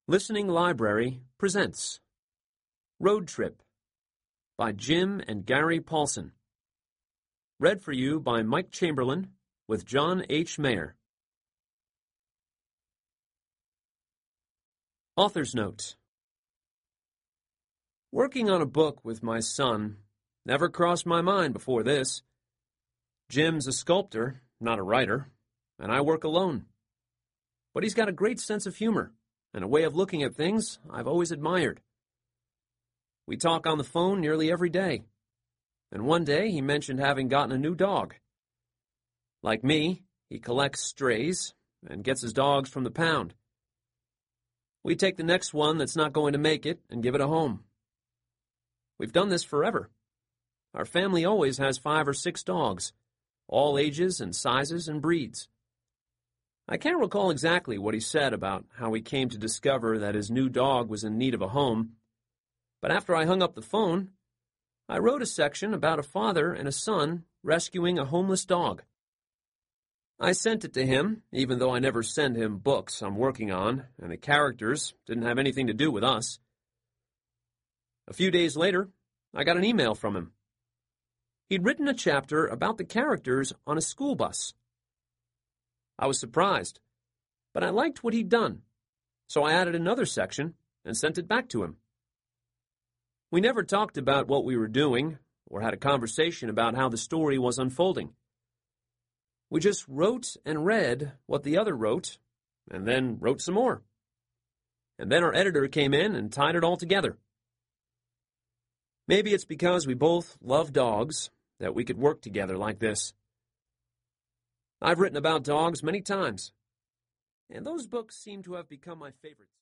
Listening Library presents Road Trip by Jim and Gary Paulson. Read for you by Mike Chamberlain with John H. Mayer. Author's Note. Working on a book with my son never crossed my mind before this. Jim's a sculptor, not a writer, and I work alone. But he's got a great sense of humor and a way of looking at things I've always admired. We talk on the phone nearly every day, and one day he mentioned having gotten a new dog. Like me, he collects strays and gets his dogs from the pound. We take the next one that's not going to make it and give it a home. We've done this forever. Our family always has 5 or 6 dogs, all ages and sizes and breeds. I can't recall exactly what he said about how he came to discover that his new dog was in need of a home, but after I hung up the phone, I wrote a section about a father and a son rescuing a homeless dog. I sent it to him, even though I never send him books I'm working on, and the characters didn't have anything to do with us. A few days later, I got an email from him. He'd written a chapter about the characters on a school bus. I was surprised, but I liked what he'd done, so I added another section and sent it back to him. We never talked about what we were doing or had a conversation about how the story was unfolding. We just wrote and read what the other wrote, and then wrote some more. And then our editor came in and tied it all together. Maybe it's because we both love dogs that we could work together like this. I've written about dogs many times, and those books seem to have become my favorites.